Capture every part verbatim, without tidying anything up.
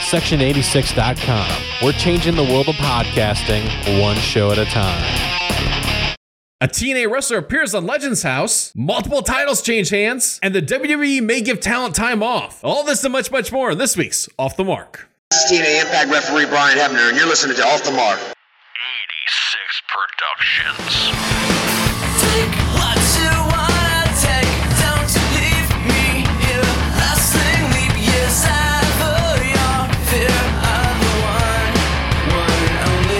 section eighty-six dot com. We're changing the world of podcasting one show at a time. A T N A wrestler appears on Legends House, multiple titles change hands, and the W W E may give talent time off. All this and much, much more in this week's Off the Mark. This is T N A Impact referee Brian Hebner, and you're listening to Off the Mark. eighty-six Productions. Take what you wanna take, don't you leave me here. Lasting leap years ever, your fear of the one, one and only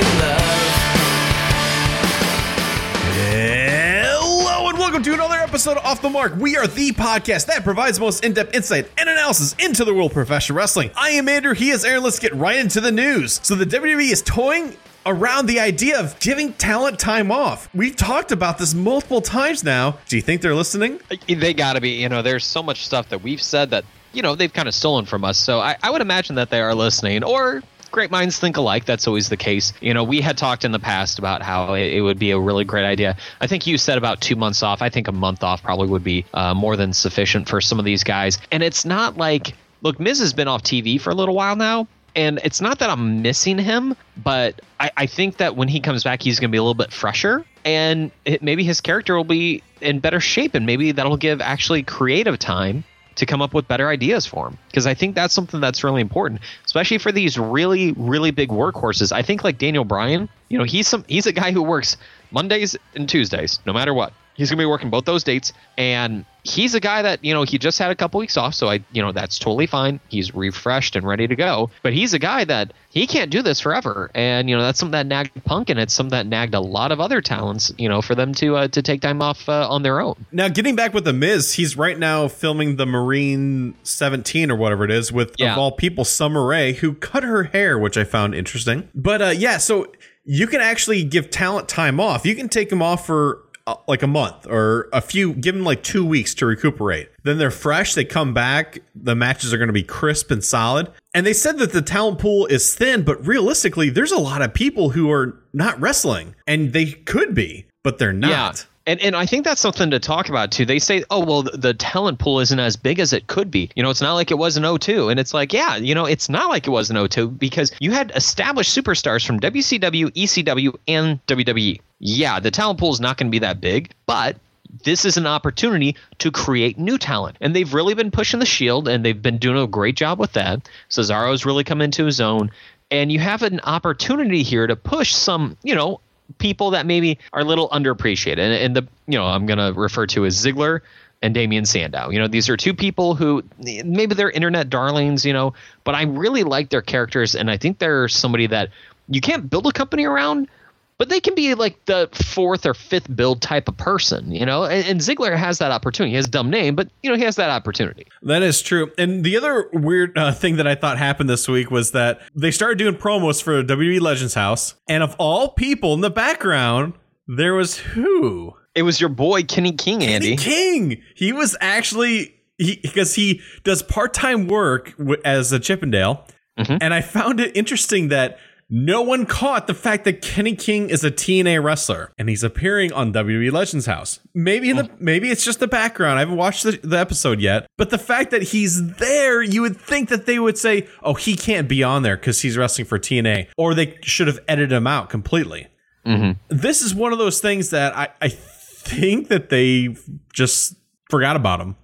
love. Hello and welcome to another episode of Off the Mark. We are the podcast that provides the most in-depth insight and analysis into the world of professional wrestling. I am Andrew, he is Aaron. Let's get right into the news. So the W W E is toying around the idea of giving talent time off. We've talked about this multiple times now. Do you think they're listening? They gotta be. You know, there's so much stuff that we've said that, you know, they've kind of stolen from us. So I, I would imagine that they are listening, or great minds think alike. That's always the case. You know, we had talked in the past about how it, it would be a really great idea. I think you said about two months off. I think a month off probably would be uh, more than sufficient for some of these guys. And it's not like, look, Miz has been off T V for a little while now. And it's not that I'm missing him, but I, I think that when he comes back, he's going to be a little bit fresher, and it, maybe his character will be in better shape, and maybe that'll give actually creative time to come up with better ideas for him. Because I think that's something that's really important, especially for these really, really big workhorses. I think like Daniel Bryan, you know, he's some he's a guy who works Mondays and Tuesdays, no matter what. He's going to be working both those dates, and he's a guy that, you know, he just had a couple weeks off, so I, you know, that's totally fine. He's refreshed and ready to go, but he's a guy that he can't do this forever, and, you know, that's something that nagged Punk, and it's something that nagged a lot of other talents, you know, for them to uh, to take time off uh, on their own. Now, getting back with The Miz, he's right now filming the Marine seventeen or whatever it is with, yeah. of all people, Summer Rae, who cut her hair, which I found interesting. But, uh, yeah, so you can actually give talent time off. You can take them off for like a month or a few, give them like two weeks to recuperate. Then they're fresh. They come back. The matches are going to be crisp and solid. And they said that the talent pool is thin, but realistically, there's a lot of people who are not wrestling, and they could be, but they're not. Yeah. And and I think that's something to talk about, too. They say, oh, well, the, the talent pool isn't as big as it could be. You know, it's not like it was in oh two. And it's like, yeah, you know, it's not like it was in oh two because you had established superstars from W C W, E C W, and W W E. Yeah, the talent pool is not going to be that big, but this is an opportunity to create new talent. And they've really been pushing the Shield, and they've been doing a great job with that. Cesaro's really come into his own. And you have an opportunity here to push some, you know, people that maybe are a little underappreciated. And, and the, you know, I'm going to refer to as Ziggler and Damian Sandow. You know, these are two people who maybe they're internet darlings, you know, but I really like their characters. And I think they're somebody that you can't build a company around, but they can be like the fourth or fifth build type of person, you know, and, and Ziggler has that opportunity. He has a dumb name, but, you know, he has that opportunity. That is true. And the other weird uh, thing that I thought happened this week was that they started doing promos for W W E Legends House. And of all people in the background, there was who? It was your boy, Kenny King, Andy. Kenny King. He was actually, he, because he does part-time work w- as a Chippendale. Mm-hmm. And I found it interesting that no one caught the fact that Kenny King is a T N A wrestler, and he's appearing on W W E Legends House. Maybe in the maybe it's just the background. I haven't watched the, the episode yet, but the fact that he's there, you would think that they would say, "Oh, he can't be on there because he's wrestling for T N A," or they should have edited him out completely. Mm-hmm. This is one of those things that I, I think that they just forgot about him.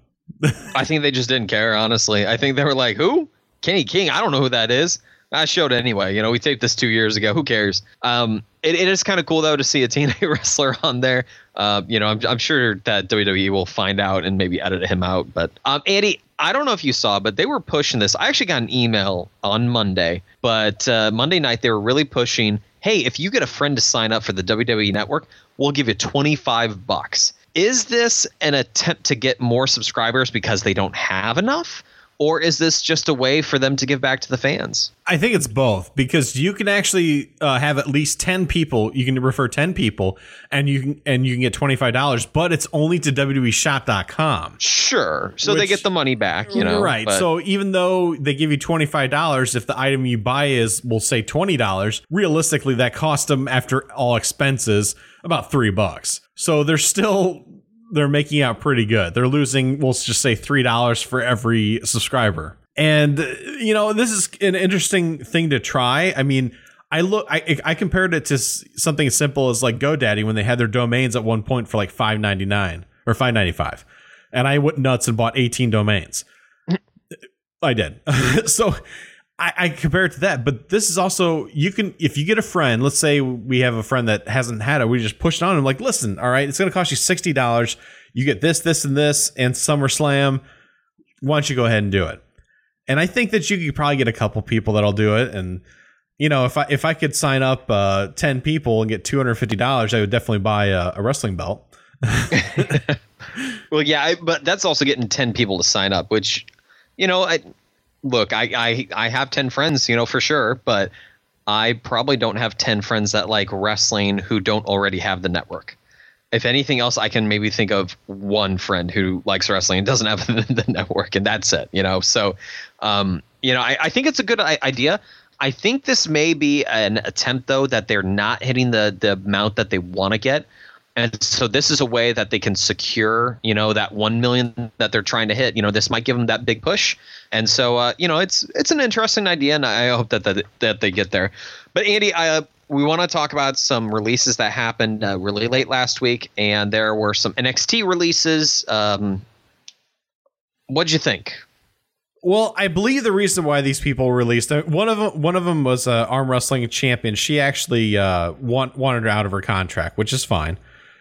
I think they just didn't care. Honestly, I think they were like, "Who? Kenny King? I don't know who that is." I showed it anyway. You know, we taped this two years ago. Who cares? Um, it, it is kind of cool, though, to see a T N A wrestler on there. Uh, you know, I'm, I'm sure that W W E will find out and maybe edit him out. But um, Andy, I don't know if you saw, but they were pushing this. I actually got an email on Monday, but uh, Monday night they were really pushing, hey, if you get a friend to sign up for the W W E Network, we'll give you twenty-five bucks. Is this an attempt to get more subscribers because they don't have enough? Or is this just a way for them to give back to the fans? I think it's both, because you can actually uh, have at least ten people. You can refer ten people, and you can and you can get twenty-five dollars, but it's only to W W E shop dot com. Sure. So which, they get the money back, you know. Right. But. So even though they give you twenty-five dollars, if the item you buy is, we'll say twenty dollars, realistically, that cost them, after all expenses, about three bucks. So they're still... They're making out pretty good. They're losing, we'll just say three dollars for every subscriber. And, you know, this is an interesting thing to try. I mean, I look, I, I compared it to something as simple as like GoDaddy when they had their domains at one point for like five ninety-nine or five ninety-five. And I went nuts and bought eighteen domains. I did. So I, I compare it to that. But this is also, you can, if you get a friend, let's say we have a friend that hasn't had it, we just push it on him like, listen, all right, it's going to cost you sixty dollars. You get this, this, and this, and SummerSlam. Why don't you go ahead and do it? And I think that you could probably get a couple people that'll do it. And, you know, if I if I could sign up uh, ten people and get two hundred fifty dollars, I would definitely buy a, a wrestling belt. Well, yeah, I, but that's also getting ten people to sign up, which, you know, I look, I, I, I have ten friends, you know, for sure, but I probably don't have ten friends that like wrestling who don't already have the network. If anything else, I can maybe think of one friend who likes wrestling and doesn't have the, the network, and that's it, you know? So, um, you know, I, I think it's a good I- idea. I think this may be an attempt, though, that they're not hitting the, the amount that they want to get. And so this is a way that they can secure, you know, that one million that they're trying to hit. You know, this might give them that big push. And so, uh, you know, it's it's an interesting idea, and I hope that that, that they get there. But Andy, I, uh, we want to talk about some releases that happened uh, really late last week, and there were some N X T releases. Um, what'd you think? Well, I believe the reason why these people released one of them, one of them was a arm wrestling champion. She actually uh, want, wanted her out of her contract, which is fine.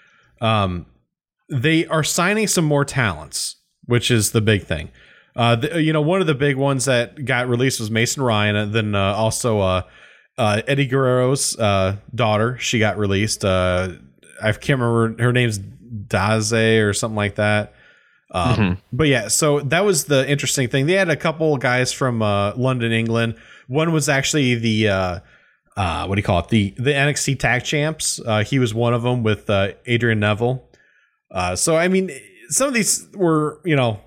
Um, they are signing some more talents, which is the big thing. Uh, the, you know, one of the big ones that got released was Mason Ryan, and then uh, also uh, uh, Eddie Guerrero's uh, daughter. She got released. Uh, I can't remember her name's Daze or something like that. Um, mm-hmm. But yeah, so that was the interesting thing. They had a couple guys from uh, London, England. One was actually the uh, uh, what do you call it? The the N X T Tag Champs. Uh, he was one of them with uh, Adrian Neville. Uh, so I mean, some of these were, you know,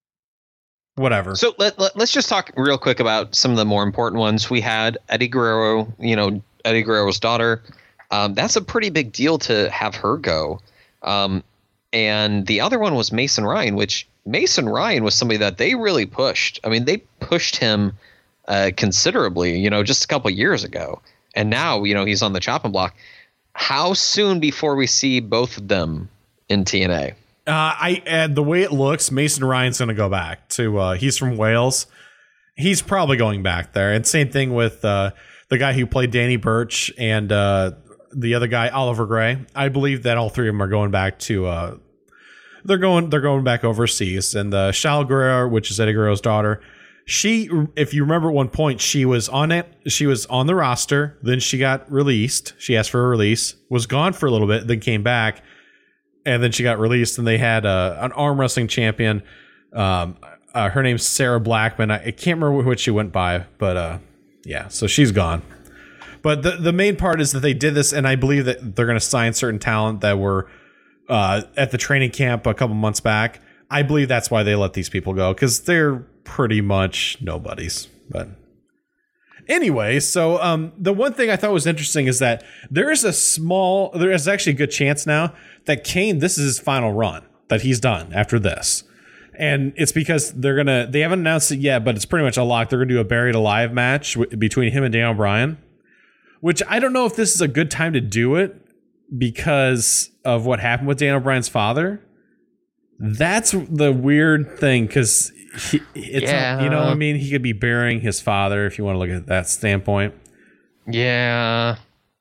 whatever. So let, let let's just talk real quick about some of the more important ones. We had Eddie Guerrero. You know, Eddie Guerrero's daughter. Um, that's a pretty big deal to have her go. Um, And the other one was Mason Ryan, which Mason Ryan was somebody that they really pushed. I mean, they pushed him uh, considerably, you know, just a couple of years ago. And now, you know, he's on the chopping block. How soon before we see both of them in T N A? Uh, I and the way it looks, Mason Ryan's going to go back to. Uh, he's from Wales. He's probably going back there. And same thing with uh, the guy who played Danny Burch and uh, the other guy, Oliver Gray. I believe that all three of them are going back to. Uh, they're going. They're going back overseas. And uh, Shal Guerrero, which is Eddie Guerrero's daughter, she, if you remember at one point, she was on it. She was on the roster. Then she got released. She asked for a release. Was gone for a little bit. Then came back. And then she got released, and they had uh, an arm wrestling champion. Um, uh, her name's Sarah Blackman. I, I can't remember what she went by, but uh, yeah, so she's gone. But the the main part is that they did this, and I believe that they're going to sign certain talent that were uh, at the training camp a couple months back. I believe that's why they let these people go, because they're pretty much nobodies. But anyway, so um, the one thing I thought was interesting is that there is a small, there is actually a good chance now that Kane, this is his final run that he's done after this. And it's because they're going to, they haven't announced it yet, but it's pretty much a lock. They're going to do a Buried Alive match w- between him and Daniel Bryan, which I don't know if this is a good time to do it because of what happened with Daniel Bryan's father. That's the weird thing, because it's, yeah. a, you know, I mean, he could be burying his father if you want to look at that standpoint. Yeah.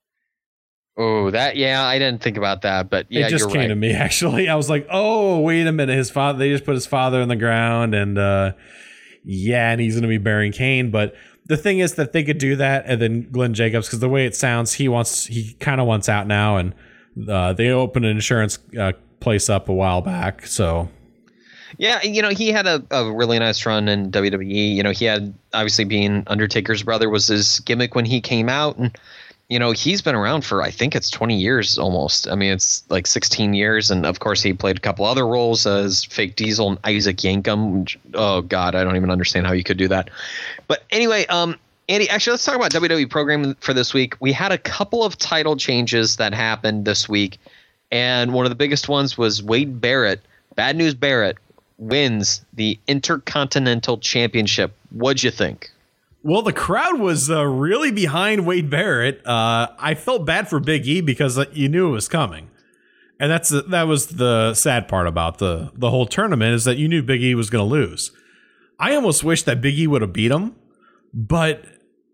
Oh, that, yeah, I didn't think about that, but yeah, it just you're came right. to me, actually. I was like, oh, wait a minute. His father, they just put his father in the ground, and uh, yeah, and he's going to be burying Kane. But the thing is that they could do that, and then Glenn Jacobs, because the way it sounds, he wants, he kind of wants out now, and uh, they opened an insurance uh, place up a while back, so. Yeah, you know, he had a, a really nice run in W W E. You know, he had, obviously being Undertaker's brother was his gimmick when he came out, and you know, he's been around for, I think it's twenty years almost. I mean, it's like sixteen years. And of course, he played a couple other roles as Fake Diesel and Isaac Yankem. Which, oh, God, I don't even understand how you could do that. But anyway, um, Andy, actually, let's talk about W W E programming for this week. We had a couple of title changes that happened this week. And one of the biggest ones was Wade Barrett, Bad News Barrett, wins the Intercontinental Championship. What'd you think? Well, the crowd was uh, really behind Wade Barrett. Uh, I felt bad for Big E because uh, you knew it was coming. And that's the, that was the sad part about the, the whole tournament is that you knew Big E was going to lose. I almost wish that Big E would have beat him, but,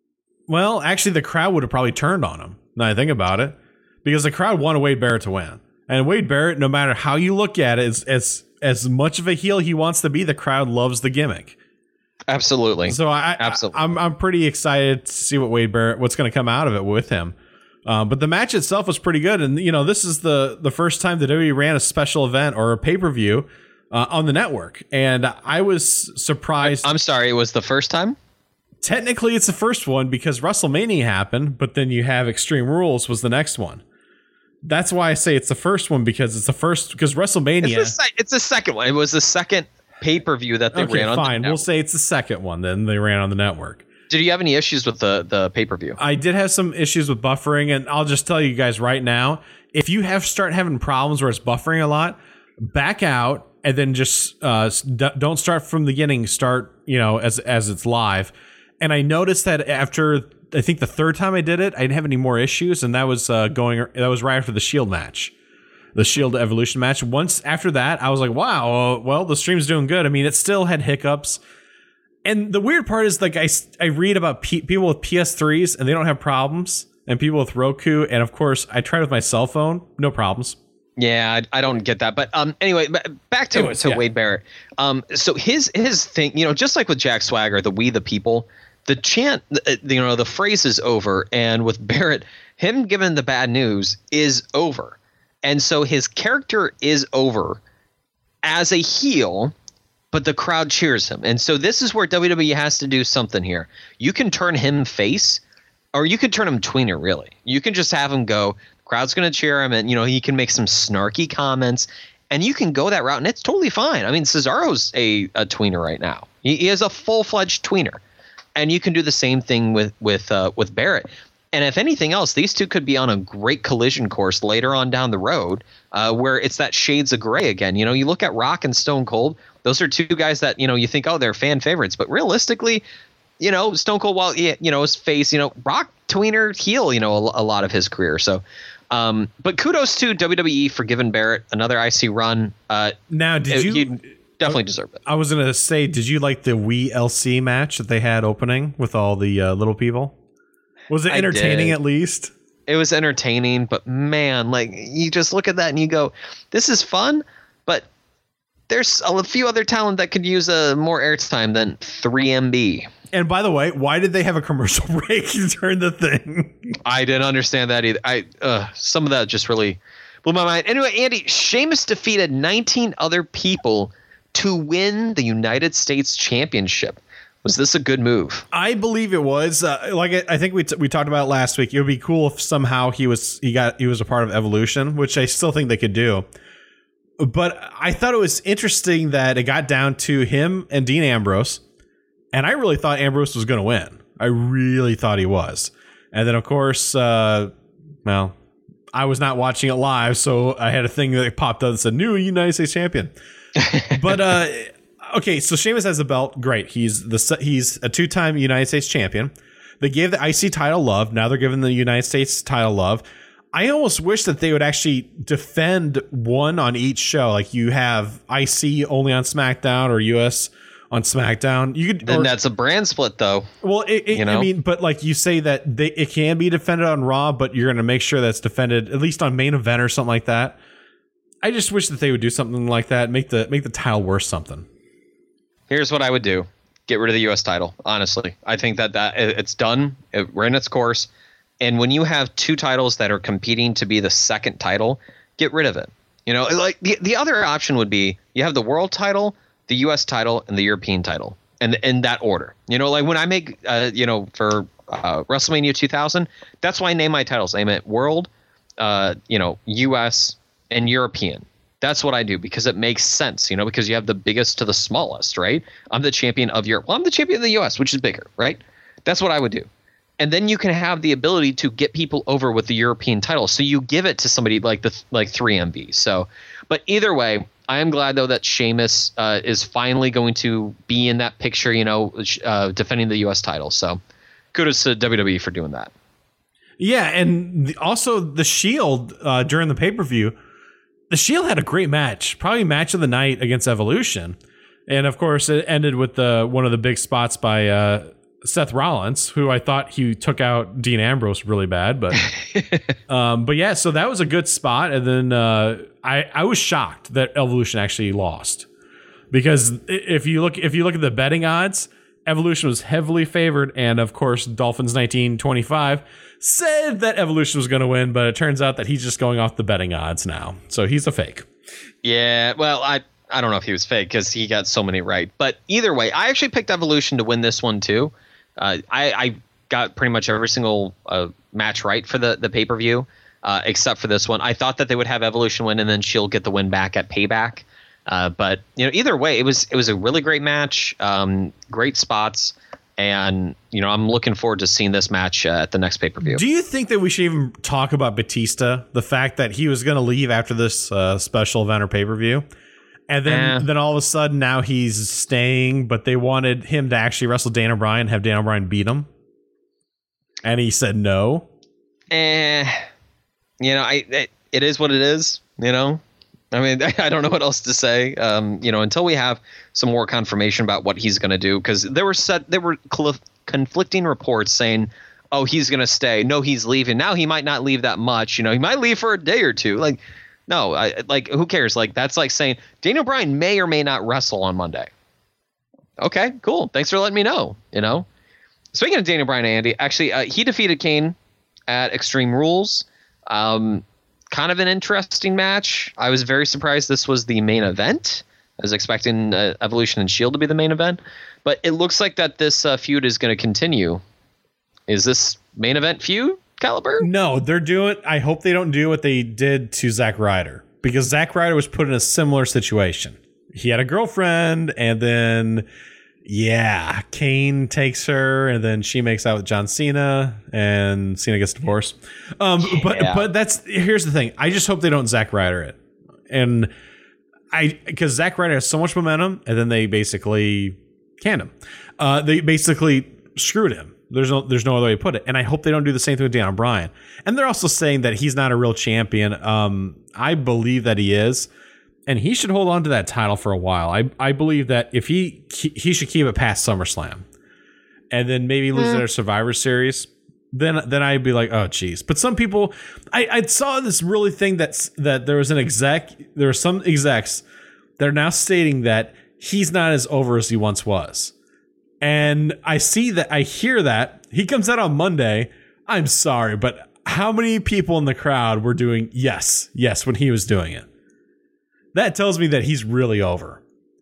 well, actually the crowd would have probably turned on him, now I think about it, because the crowd wanted Wade Barrett to win. And Wade Barrett, no matter how you look at it, is, as, as much of a heel he wants to be, the crowd loves the gimmick. Absolutely. So I, Absolutely. I, I'm I'm pretty excited to see what Wade Barrett, what's going to come out of it with him. Um, but the match itself was pretty good, and you know this is the the first time that W W E ran a special event or a pay per view uh, on the network, and I was surprised. I'm sorry, it was the first time? Technically, it's the first one because WrestleMania happened, but then you have Extreme Rules was the next one. That's why I say it's the first one because it's the first because WrestleMania. It's the, se- it's the second one. It was the second pay-per-view that they Okay, ran on fine. the We'll network. say it's the second one. Then they ran on the network. Did you have any issues with the, the pay-per-view? I did have some issues with buffering, and I'll just tell you guys right now, if you have start having problems where it's buffering a lot, back out and then just uh, s- d- don't start from the beginning. Start, you know, as as it's live. And I noticed that after I think the third time I did it, I didn't have any more issues, and that was uh, going that was right after the Shield match. The Shield Evolution match. Once after that, I was like, wow, uh, well, the stream's doing good. I mean, it still had hiccups. And the weird part is, like, I, I read about P- people with P S threes and they don't have problems, and people with Roku. And of course, I tried with my cell phone, no problems. Yeah, I, I don't get that. But um, anyway, b- back to, Anyways, to yeah. Wade Barrett. Um, so his his thing, you know, just like with Jack Swagger, the We the People, the chant, uh, you know, the phrase is over. And with Barrett, him giving the bad news is over. And so his character is over as a heel, but the crowd cheers him. And so this is where W W E has to do something here. You can turn him face, or you can turn him tweener, really. You can just have him go, the crowd's going to cheer him, and, you know, he can make some snarky comments, and you can go that route, and it's totally fine. I mean, Cesaro's a, a tweener right now. He, he is a full-fledged tweener. And you can do the same thing with, with, uh, with Barrett. And if anything else, these two could be on a great collision course later on down the road, uh, where it's that shades of gray again. You know, you look at Rock and Stone Cold; those are two guys that, you know, you think, oh, they're fan favorites, but realistically, you know, Stone Cold, while yeah, you know, his face, you know, Rock tweener heel, you know, a, a lot of his career. So, um, but kudos to W W E for giving Barrett another I C run. Uh, Now, did you? he definitely deserved it. I was going to say, did you like the Wii L C match that they had opening with all the uh, little people? Was it I entertaining did. at least? It was entertaining, but man, like, you just look at that and you go, this is fun, but there's a few other talent that could use a more airtime than three M B. And by the way, why did they have a commercial break during the thing? I didn't understand that either. I uh, some of that just really blew my mind. Anyway, Andy, Sheamus defeated nineteen other people to win the United States Championship. Was this a good move? I believe it was. Uh, like I, I think we t- we talked about it last week. It would be cool if somehow he was he got he was a part of Evolution, which I still think they could do. But I thought it was interesting that it got down to him and Dean Ambrose, and I really thought Ambrose was going to win. I really thought he was. And then of course, uh, well, I was not watching it live, so I had a thing that popped up that said new United States champion. But uh, okay, so Sheamus has the belt. Great. He's the he's a two-time United States champion. They gave the I C title love. Now they're giving the United States title love. I almost wish that they would actually defend one on each show. Like you have I C only on SmackDown or U S on SmackDown. You could Then or, that's a brand split, though. well, it, it, you know? I mean, but like you say that they, it can be defended on Raw, but you're going to make sure that's defended at least on Main Event or something like that. I just wish that they would do something like that. Make the make the title worth something. Here's what I would do: get rid of the U S title. Honestly, I think that that it's done. It ran its course. And when you have two titles that are competing to be the second title, get rid of it. You know, like the the other option would be you have the world title, the U S title, and the European title, and in that order. You know, like when I make, uh, you know, for uh, WrestleMania two thousand, that's why I name my titles. I meant world, uh, you know, U S and European. That's what I do because it makes sense, you know, because you have the biggest to the smallest, right? I'm the champion of Europe. Well, I'm the champion of the U S, which is bigger, right? That's what I would do. And then you can have the ability to get people over with the European title. So you give it to somebody like the like three M B. So, but either way, I am glad, though, that Sheamus uh, is finally going to be in that picture, you know, uh, defending the U S title. So kudos to W W E for doing that. Yeah, and the, also the Shield uh, during the pay-per-view, the Shield had a great match, probably match of the night against Evolution. And, of course, it ended with the one of the big spots by uh, Seth Rollins, who I thought he took out Dean Ambrose really bad. But, um, but yeah, so that was a good spot. And then uh, I, I was shocked that Evolution actually lost. Because if you look if you look at the betting odds, Evolution was heavily favored. And, of course, Dolphins nineteen twenty-five said that Evolution was going to win. But it turns out that he's just going off the betting odds now. So he's a fake. Yeah, well, I... I don't know if he was fake because he got so many right. But either way, I actually picked Evolution to win this one, too. Uh, I, I got pretty much every single uh, match right for the, the pay-per-view, uh, except for this one. I thought that they would have Evolution win and then she'll get the win back at Payback. Uh, but you know, either way, it was it was a really great match, um, great spots. And, you know, I'm looking forward to seeing this match uh, at the next pay-per-view. Do you think that we should even talk about Batista? The fact that he was going to leave after this uh, special event or pay-per-view? And then, eh. then all of a sudden now he's staying, but they wanted him to actually wrestle Daniel Bryan, have Daniel Bryan beat him. And he said no. Eh, you know, I it, it is what it is, you know. I mean, I don't know what else to say, um, you know, until we have some more confirmation about what he's going to do. Because there were set, there were cl- conflicting reports saying, oh, he's going to stay. No, he's leaving. Now he might not leave that much. You know, he might leave for a day or two. Like, No, I, like, who cares? Like, that's like saying Daniel Bryan may or may not wrestle on Monday. Okay, cool. Thanks for letting me know, you know? Speaking of Daniel Bryan and Andy, actually, uh, he defeated Kane at Extreme Rules. Um, kind of an interesting match. I was very surprised this was the main event. I was expecting uh, Evolution and Shield to be the main event. But it looks like that this uh, feud is going to continue. Is this main event feud caliber? No, they're doing. I hope they don't do what they did to Zack Ryder, because Zack Ryder was put in a similar situation. He had a girlfriend, and then yeah, Kane takes her, and then she makes out with John Cena, and Cena gets divorced. Um, yeah. but but that's here's the thing. I just hope they don't Zack Ryder it, and I because Zack Ryder has so much momentum, and then they basically canned him. Uh, they basically screwed him. There's no, there's no other way to put it. And I hope they don't do the same thing with Daniel Bryan. And they're also saying that he's not a real champion. Um, I believe that he is. And he should hold on to that title for a while. I, I believe that if he he should keep it past SummerSlam. And then maybe lose mm. it at Survivor Series. Then then I'd be like, oh, geez. But some people, I, I saw this really thing that's, that there was an exec, there are some execs that are now stating that he's not as over as he once was. And I see that, I hear that. He comes out on Monday. I'm sorry, but how many people in the crowd were doing yes, yes when he was doing it? That tells me that he's really over.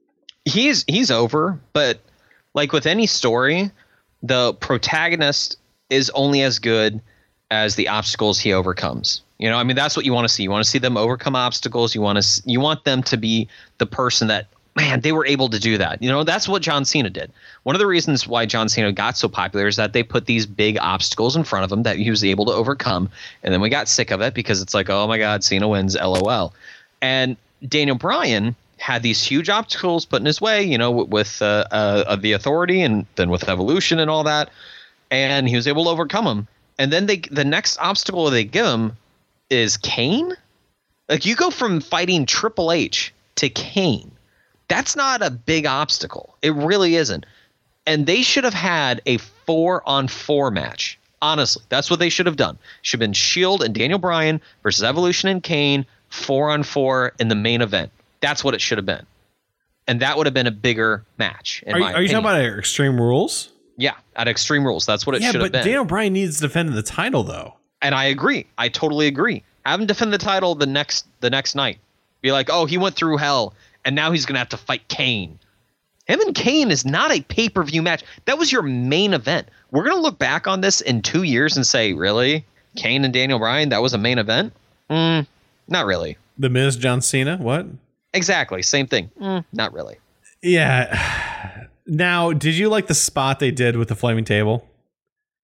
He's he's over, but like with any story, the protagonist is only as good as the obstacles he overcomes. You know, I mean, that's what you want to see. You want to see them overcome obstacles. You want to you want them to be the person that, man, they were able to do that. You know, that's what John Cena did. One of the reasons why John Cena got so popular is that they put these big obstacles in front of him that he was able to overcome. And then we got sick of it because it's like, oh my God, Cena wins, LOL. And Daniel Bryan had these huge obstacles put in his way, you know, with uh, uh, the Authority and then with Evolution and all that. And he was able to overcome them. And then they the next obstacle they give him is Kane. Like, you go from fighting Triple H to Kane. That's not a big obstacle. It really isn't. And they should have had a four on four match. Honestly, that's what they should have done. Should have been Shield and Daniel Bryan versus Evolution and Kane, four on four in the main event. That's what it should have been. And that would have been a bigger match. In are, my are you opinion. talking about Extreme Rules? Yeah, at Extreme Rules. That's what it yeah, should have been. Yeah, but Daniel Bryan needs to defend the title, though. And I agree. I totally agree. Have him defend the title the next the next night. Be like, oh, he went through hell, and now he's going to have to fight Kane. Him and Kane is not a pay-per-view match. That was your main event. We're going to look back on this in two years and say, really? Kane and Daniel Bryan, that was a main event? Mm, not really. The Miz, John Cena, what? Exactly, same thing. Mm, not really. Yeah. Now, did you like the spot they did with the flaming table?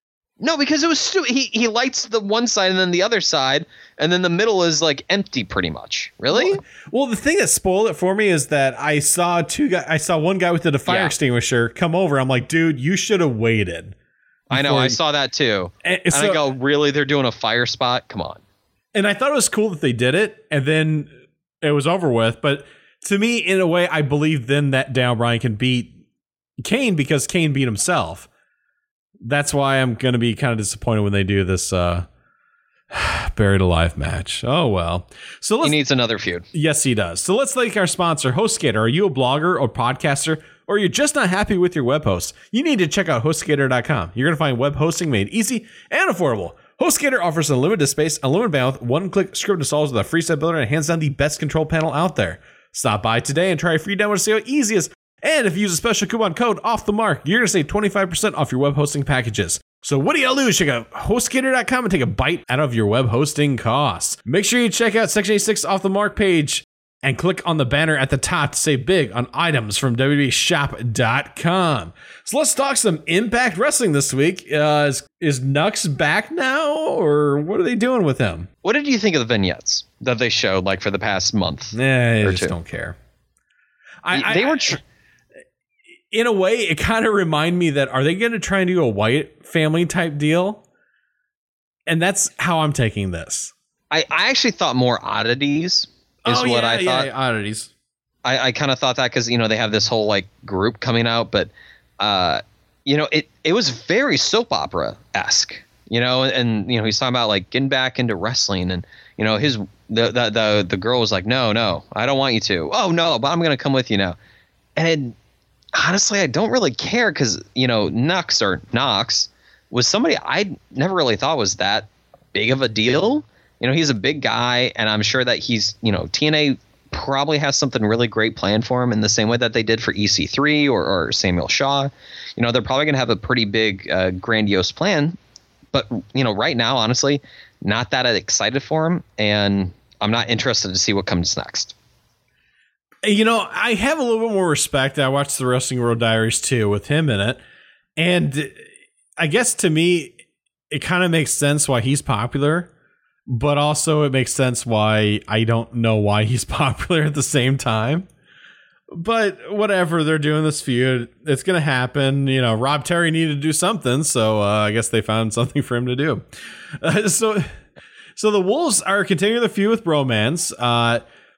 No, because it was stu- he he lights the one side and then the other side, and then the middle is like empty, pretty much. Really? Well, well, the thing that spoiled it for me is that I saw two guy. I saw one guy with the fire Yeah. extinguisher come over. I'm like, dude, you should have waited. I know. before I you- saw that too. And And so- I go, really? They're doing a fire spot? Come on. And I thought it was cool that they did it, and then it was over with. But to me, in a way, I believe then that Daniel Bryan can beat Kane because Kane beat himself. That's why I'm going to be kind of disappointed when they do this uh, buried alive match. Oh, well. So He let's, needs another feud. yes, he does. So let's thank our sponsor, HostGator. Are you a blogger or podcaster, or you're just not happy with your web host? You need to check out HostGator dot com. You're going to find web hosting made easy and affordable. HostGator offers unlimited space, unlimited bandwidth, one-click script installs with a free set builder, and hands down the best control panel out there. Stop by today and try a free demo to see how easy it is. And if you use a special coupon code off the mark, you're going to save twenty-five percent off your web hosting packages. So what do you do? Check out HostGator dot com and take a bite out of your web hosting costs. Make sure you check out Section eighty-six Off the Mark page and click on the banner at the top to save big on items from W W E shop dot com. So let's talk some Impact Wrestling this week. Uh, is, is Nux back now, or what are they doing with him? What did you think of the vignettes that they showed like for the past month? Nah, I Or just two. don't care. I, they I- were. Tr- in a way, it kind of remind me that are they going to try and do a Wyatt family type deal? And that's how I'm taking this. I, I actually thought more oddities is oh, what yeah, I yeah, thought. yeah, oddities. I, I kind of thought that because, you know, they have this whole like group coming out, but, uh, you know, it, it was very soap opera esque, you know, and, you know, he's talking about like getting back into wrestling and, you know, his, the, the, the, the girl was like, no, no, I don't want you to. Oh, no, but I'm going to come with you now. And honestly, I don't really care because, you know, Nux or Knox was somebody I never really thought was that big of a deal. You know, he's a big guy, and I'm sure that he's, you know, T N A probably has something really great planned for him in the same way that they did for E C three or, or Samuel Shaw. You know, they're probably going to have a pretty big, uh, grandiose plan. But, you know, right now, honestly, not that excited for him, and I'm not interested to see what comes next. You know, I have a little bit more respect. I watched the Wrestling World Diaries too with him in it. And I guess to me, it kind of makes sense why he's popular, but also it makes sense why I don't know why he's popular at the same time. But whatever, they're doing this feud. It's going to happen. You know, Rob Terry needed to do something, so uh, I guess they found something for him to do. Uh, so, so the Wolves are continuing the feud with Bromance. Uh,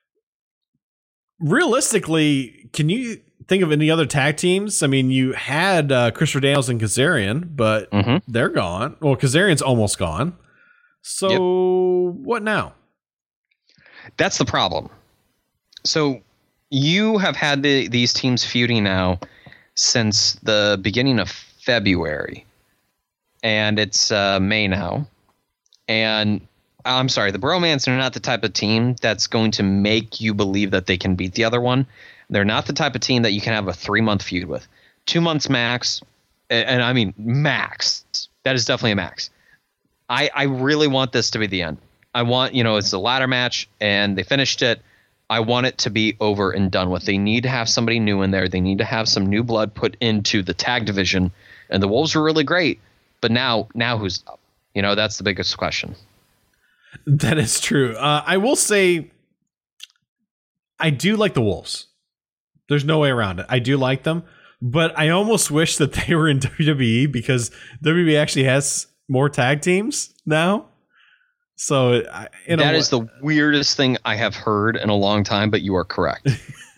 realistically, can you think of any other tag teams? I mean, you had uh, Christopher Daniels and Kazarian, but Mhm. they're gone. Well, Kazarian's almost gone. So what now? That's the problem. So you have had the, these teams feuding now since the beginning of February, and it's uh, May now. And I'm sorry, the Bromance are not the type of team that's going to make you believe that they can beat the other one. They're not the type of team that you can have a three-month feud with. Two months max, and, and I mean max. That is definitely a max. I, I really want this to be the end. I want, you know, it's a ladder match, and they finished it. I want it to be over and done with. They need to have somebody new in there. They need to have some new blood put into the tag division. And the Wolves were really great, but now, now who's up? You know, that's the biggest question. That is true. Uh, I will say, I do like the Wolves. There's no way around it. I do like them, but I almost wish that they were in W W E because W W E actually has more tag teams now. So I- in That a, is the weirdest thing I have heard in a long time, but you are correct.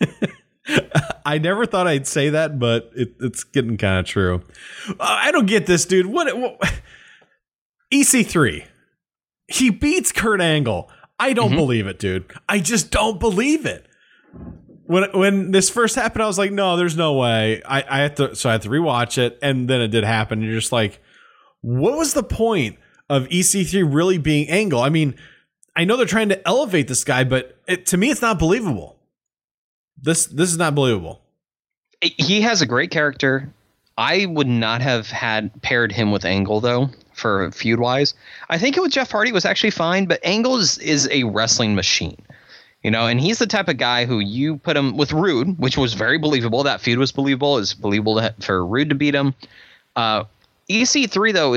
I never thought I'd say that, but it, it's getting kind of true. Uh, I don't get this, dude. What, what E C three? He beats Kurt Angle. I don't Mm-hmm. believe it, dude. I just don't believe it. When when this first happened, I was like, no, there's no way. I, I had to, so I had to rewatch it, and then it did happen. You're just like, what was the point of E C three really being Angle? I mean, I know they're trying to elevate this guy, but it, to me, it's not believable. This this is not believable. He has a great character. I would not have had paired him with Angle, though, for feud wise. I think it with Jeff Hardy was actually fine, but Angle is, is a wrestling machine. You know, and he's the type of guy who you put him with Rude, which was very believable. That feud was believable. It's believable to, for Rude to beat him. Uh, E C three, though, is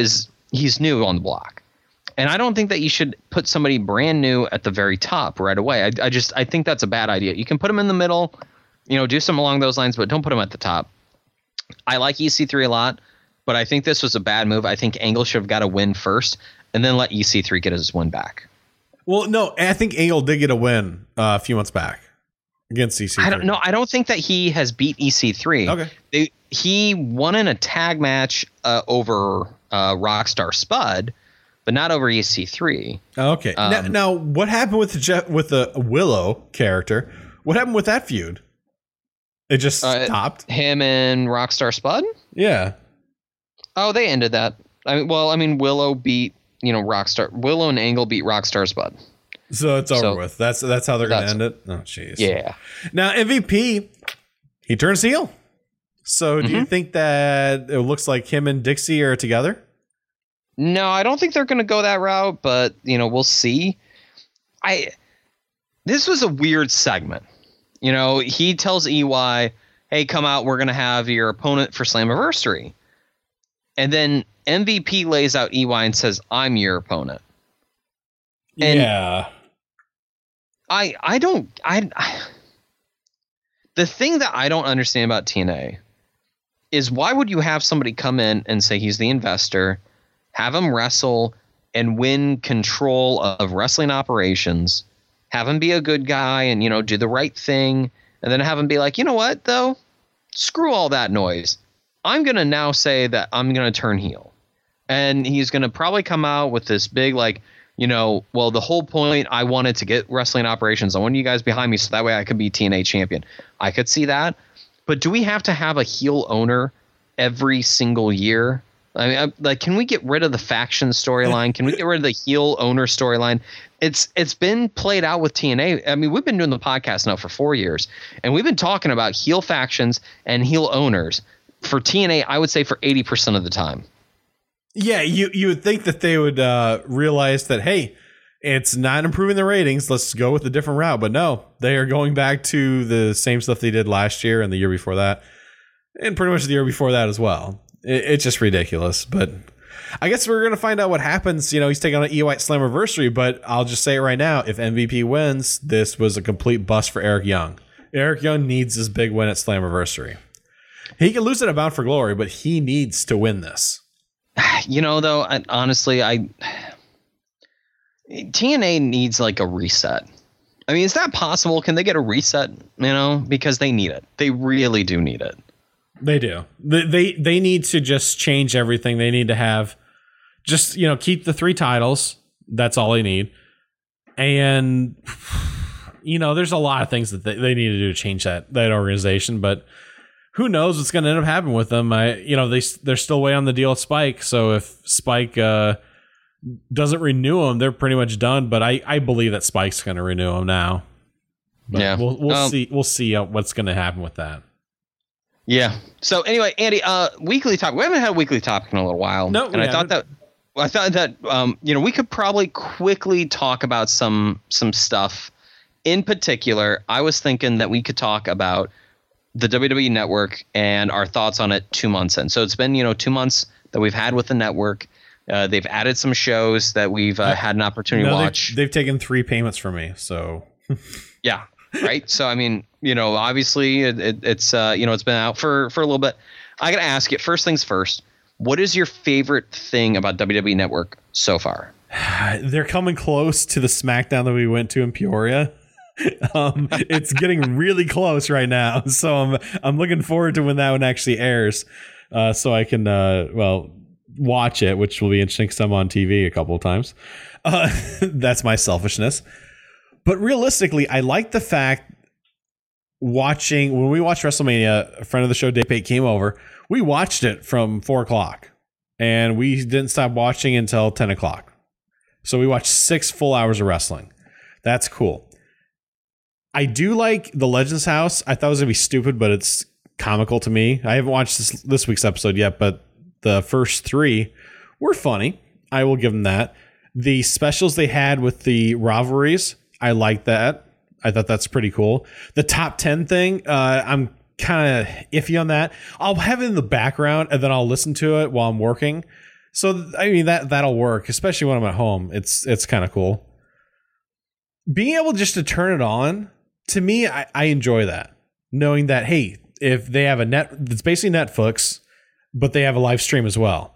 he's new on the block. And I don't think that you should put somebody brand new at the very top right away. I, I just I think that's a bad idea. You can put him in the middle, you know, do something along those lines, but don't put him at the top. I like E C three a lot, but I think this was a bad move. I think Angle should have got a win first and then let E C three get his win back. Well, no, I think Angle did get a win uh, a few months back against E C three. I don't know. I don't think that he has beat E C three. Okay. They, he won in a tag match uh, over uh, Rockstar Spud, but not over E C three. Okay. Um, now, now, what happened with the Jeff, with the Willow character? What happened with that feud? It just uh, stopped. Him and Rockstar Spud? Yeah. Oh, they ended that. I mean, well, I mean, Willow beat you know Rockstar. Willow and Angle beat Rockstar Spud. So it's over So, with. That's that's how they're going to that's- end it. Oh, jeez. Yeah. Now M V P, he turns heel. So do Mm-hmm. you think that it looks like him and Dixie are together? No, I don't think they're going to go that route, but you know, we'll see. I this was a weird segment. You know, he tells E Y, "Hey, come out. We're going to have your opponent for Slammiversary," and then M V P lays out E Y and says, "I'm your opponent." And yeah. I I don't I, I the thing that I don't understand about T N A is why would you have somebody come in and say he's the investor, have him wrestle and win control of wrestling operations, have him be a good guy and, you know, do the right thing, and then have him be like, you know what, though? Screw all that noise. I'm going to now say that I'm going to turn heel. And he's going to probably come out with this big, like, you know, well, the whole point, I wanted to get wrestling operations. I wanted you guys behind me so that way I could be T N A champion. I could see that. But do we have to have a heel owner every single year? I mean, I, like, can we get rid of the faction storyline? Can we get rid of the heel owner storyline? It's it's been played out with T N A. I mean, we've been doing the podcast now for four years, and we've been talking about heel factions and heel owners for T N A, I would say, for eighty percent of the time. Yeah, you you would think that they would uh, realize that, hey, it's not improving the ratings. Let's go with a different route. But no, they are going back to the same stuff they did last year and the year before that, and pretty much the year before that as well. It, it's just ridiculous. But I guess we're going to find out what happens. You know, he's taking on an E Y Slammiversary, but I'll just say it right now. If M V P wins, this was a complete bust for Eric Young. Eric Young needs his big win at Slammiversary. He can lose it at Bound for Glory, but he needs to win this. You know, though, I, honestly, I T N A needs like a reset. I mean, is that possible? Can they get a reset? You know, because they need it. They really do need it. They do. They, they they need to just change everything. They need to have just, you know, keep the three titles. That's all they need. And, you know, there's a lot of things that they, they need to do to change that that organization. But who knows what's going to end up happening with them? I, you know, they they're still waiting on the deal with Spike. So if Spike uh, doesn't renew them, they're pretty much done. But I, I believe that Spike's going to renew them now. But Yeah. we'll we'll Um, see we'll see uh, what's going to happen with that. Yeah. So anyway, Andy, uh, weekly topic. We haven't had a weekly topic in a little while. No, and we I thought that I thought that um, you know, we could probably quickly talk about some some stuff. In particular, I was thinking that we could talk about the W W E Network and our thoughts on it two months in. So it's been, you know, two months that we've had with the network. Uh, they've added some shows that we've uh, had an opportunity No, to they've- watch. They've taken three payments from me. So Yeah. Right. So, I mean, you know, obviously it, it, it's, uh, you know, it's been out for, for a little bit. I got to ask you first things first. What is your favorite thing about W W E Network so far? they're coming close to the SmackDown that we went to in Peoria. um, it's getting really close right now. So I'm, I'm looking forward to when that one actually airs. Uh, so I can, uh, well, watch it, which will be interesting because I'm on T V a couple of times. Uh, that's my selfishness. But realistically, I like the fact watching when we watched WrestleMania, a friend of the show, Dave Pate, came over. We watched it from four o'clock and we didn't stop watching until ten o'clock. So we watched six full hours of wrestling. That's cool. I do like the Legends House. I thought it was going to be stupid, but it's comical to me. I haven't watched this, this week's episode yet, but the first three were funny. I will give them that. The specials they had with the rivalries, I like that. I thought that's pretty cool. The top ten thing, uh, I'm kind of iffy on that. I'll have it in the background and then I'll listen to it while I'm working. So I mean that that'll work, especially when I'm at home. It's it's kind of cool. Being able just to turn it on, to me, I, I enjoy that. Knowing that, hey, if they have a net, it's basically Netflix, but they have a live stream as well.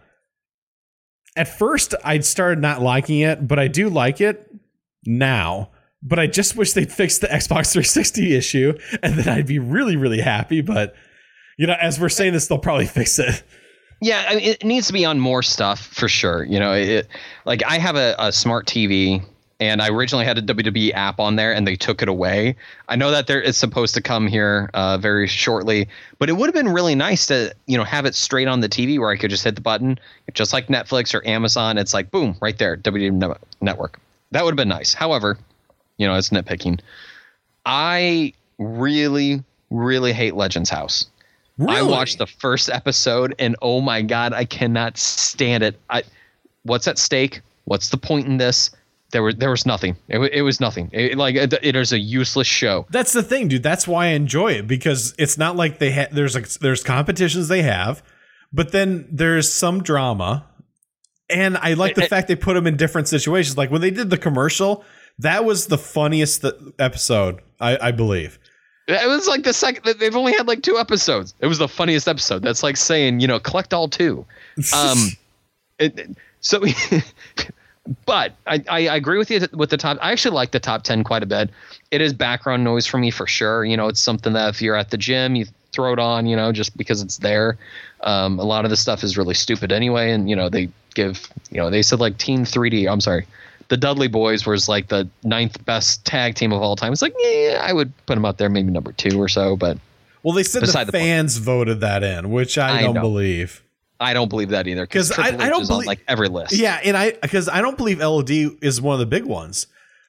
At first, I'd started not liking it, but I do like it now. But I just wish they'd fix the Xbox three sixty issue, and then I'd be really, really happy. But, you know, as we're saying this, they'll probably fix it. Yeah, I mean, it needs to be on more stuff for sure. You know, it, like I have a, a smart T V, and I originally had a W W E app on there, and they took it away. I know that there it's supposed to come here uh, very shortly, but it would have been really nice to, you know, have it straight on the T V where I could just hit the button, just like Netflix or Amazon. It's like boom, right there, W W E Network. That would have been nice. However, you know, it's nitpicking. I really, really hate Legends House. Really? I watched the first episode, and oh my god, I cannot stand it. I, what's at stake? What's the point in this? There was there was nothing. It, it was nothing. It, like it, it is a useless show. That's the thing, dude. That's why I enjoy it, because it's not like they ha- there's like there's competitions they have, but then there's some drama, and I like the it, fact they put them in different situations. Like when they did the commercial, that was the funniest th- episode, I, I believe. It was like the second. They've only had like two episodes. It was the funniest episode. That's like saying, you know, collect all two. Um, it, so, but I, I agree with you with the top. I actually like the top ten quite a bit. It is background noise for me for sure. You know, it's something that if you're at the gym, you throw it on, you know, just because it's there. Um, a lot of the stuff is really stupid anyway. And, you know, they give, you know, they said like Team three D. I'm sorry. The Dudley Boys was like the ninth best tag team of all time. It's like, yeah, I would put them up there, maybe number two or so. But well, they said the, the fans point. voted that in, which I, I don't know. believe. I don't believe that either, because I, I don't believe on like every list. Yeah, and I because I don't believe L O D is one of the big ones.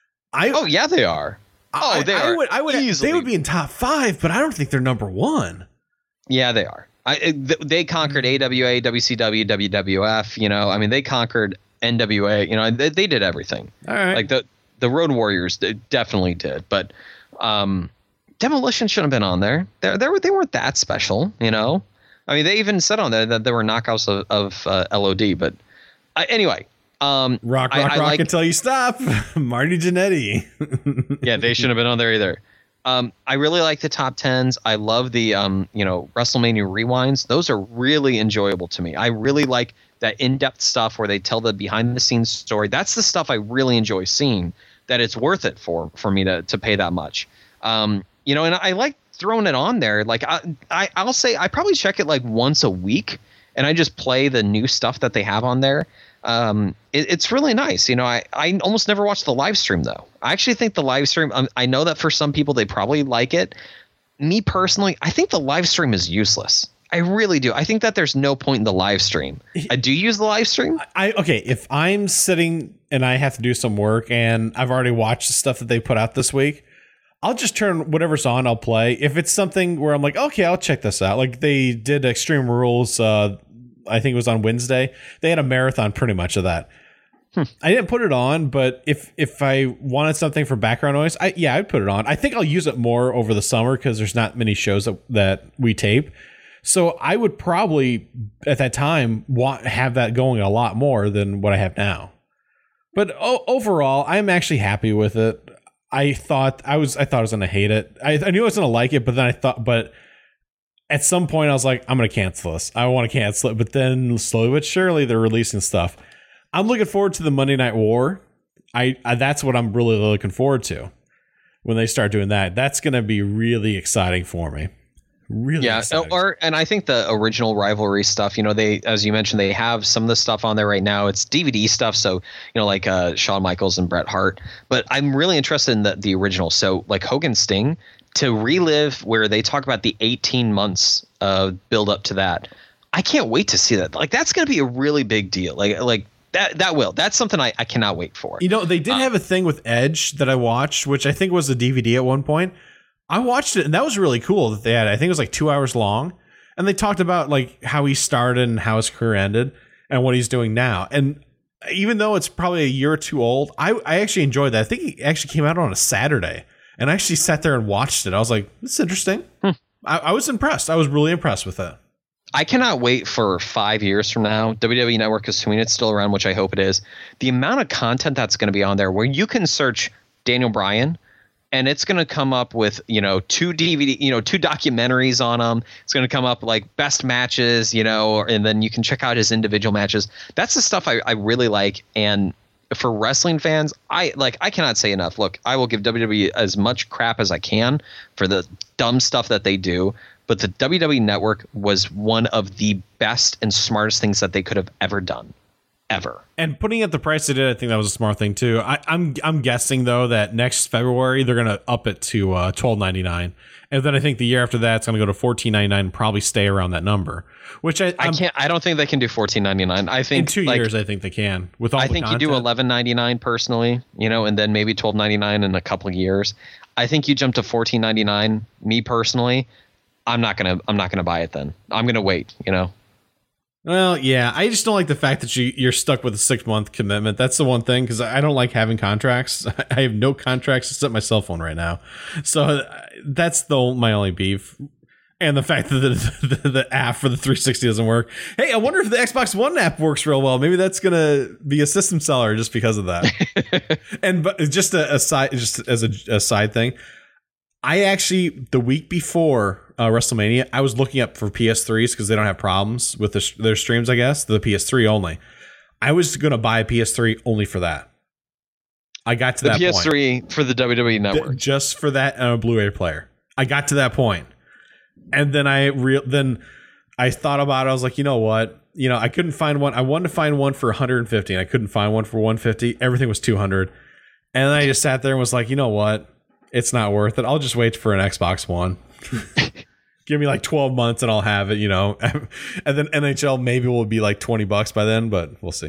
I oh yeah, they are. Oh, I, they I are. Would, I would. Easily. They would be in top five, but I don't think they're number one. Yeah, they are. I they conquered A W A, W C W, W W F. You know, I mean, they conquered N W A, you know, they, they did everything. All right. Like the the Road Warriors they definitely did, but um, Demolition shouldn't have been on there. They they were they weren't that special, you know. I mean, they even said on there that there were knockouts of, of uh, L O D, but uh, anyway, um, rock, rock, I, I rock like, until you stop, Marty Jannetty. Yeah, they shouldn't have been on there either. Um, I really like the top tens. I love the um, you know, WrestleMania rewinds. Those are really enjoyable to me. I really like that in-depth stuff where they tell the behind-the-scenes story. That's the stuff I really enjoy seeing. That it's worth it for for me to to pay that much. Um, you know, and I like throwing it on there. Like I, I I'll say I probably check it like once a week, and I just play the new stuff that they have on there. Um, it, it's really nice. You know, I, I almost never watch the live stream though. I actually think the live stream, um, I know that for some people, they probably like it. Me personally, I think the live stream is useless. I really do. I think that there's no point in the live stream. I do use the live stream. I, okay. If I'm sitting and I have to do some work and I've already watched the stuff that they put out this week, I'll just turn whatever's on. I'll play. If it's something where I'm like, okay, I'll check this out. Like they did Extreme Rules, uh, I think it was on Wednesday. They had a marathon pretty much of that. Hmm. I didn't put it on, but if if I wanted something for background noise, I yeah, I'd put it on. I think I'll use it more over the summer because there's not many shows that, that we tape. So I would probably at that time want have that going a lot more than what I have now. But o- overall, I'm actually happy with it. I thought I was I thought I was gonna hate it. I, I knew I was gonna like it, but then I thought, but. At some point, I was like, I'm going to cancel this. I want to cancel it. But then slowly but surely, they're releasing stuff. I'm looking forward to the Monday Night War. I, I That's what I'm really looking forward to when they start doing that. That's going to be really exciting for me. Really yeah, exciting. Or and I think the original rivalry stuff, you know, they, as you mentioned, they have some of the stuff on there right now. It's D V D stuff. So, you know, like uh, Shawn Michaels and Bret Hart. But I'm really interested in the, the original. So like Hogan Sting. To relive where they talk about the eighteen months uh, build up to that. I can't wait to see that. Like, that's going to be a really big deal. Like, like that, that will, that's something I, I cannot wait for. You know, they did um, have a thing with Edge that I watched, which I think was a D V D at one point. I watched it and that was really cool that they had, I think it was like two hours long. And they talked about like how he started and how his career ended and what he's doing now. And even though it's probably a year or two old, I, I actually enjoyed that. I think it actually came out on a Saturday. And I actually sat there and watched it. I was like, "This is interesting." Hmm. I, I was impressed. I was really impressed with it. I cannot wait for five years from now, W W E Network, assuming it's still around, which I hope it is, the amount of content that's going to be on there where you can search Daniel Bryan and it's going to come up with, you know, two D V D, you know, two documentaries on him. It's going to come up like best matches, you know, and then you can check out his individual matches. That's the stuff I, I really like. And for wrestling fans, I like, I cannot say enough. Look, I will give W W E as much crap as I can for the dumb stuff that they do. But the W W E Network was one of the best and smartest things that they could have ever done. Ever. And putting it the price they did, I think that was a smart thing too. I, I'm I'm guessing though that next February they're gonna up it to uh, twelve ninety-nine, and then I think the year after that it's gonna go to fourteen ninety-nine and probably stay around that number. Which I I I'm, can't. I don't think they can do fourteen ninety-nine. I think in two like, years I think they can with all. I the think content. you do eleven ninety-nine personally, you know, and then maybe twelve ninety-nine in a couple of years. I think you jump to fourteen ninety-nine. Me personally, I'm not gonna. I'm not gonna buy it then. I'm gonna wait. You know. Well, yeah, I just don't like the fact that you, you're stuck with a six month commitment. That's the one thing, because I don't like having contracts. I have no contracts except my cell phone right now. So that's the my only beef. And the fact that the, the, the app for the three sixty doesn't work. Hey, I wonder if the Xbox One app works real well. Maybe that's going to be a system seller just because of that. And but just a, a side, just as a, a side thing, I actually, the week before uh, WrestleMania, I was looking up for P S threes because they don't have problems with the, their streams, I guess. The P S three only. I was going to buy a P S three only for that. I got to the that P S three point. For the W W E Network. Th- just for that and a Blu-ray player. I got to that point. And then I re- then I thought about it. I was like, you know what? You know, I couldn't find one. I wanted to find one for one hundred fifty and I couldn't find one for one hundred fifty. Everything was two hundred. And then I just sat there and was like, you know what? It's not worth it. I'll just wait for an Xbox One. Give me like twelve months and I'll have it, you know. And then N H L maybe will be like twenty bucks by then, but we'll see.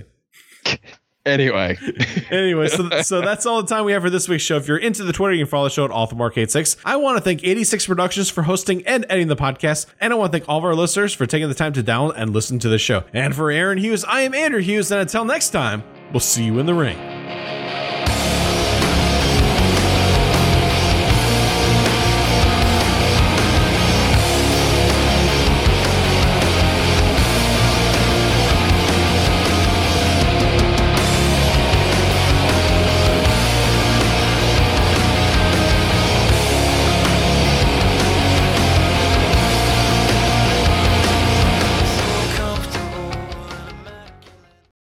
Anyway. anyway, so, so that's all the time we have for this week's show. If you're into the Twitter, you can follow the show at AllTheMark eighty-six. I want to thank eighty-six Productions for hosting and editing the podcast. And I want to thank all of our listeners for taking the time to download and listen to the show. And for Aaron Hughes, I am Andrew Hughes. And until next time, we'll see you in the ring.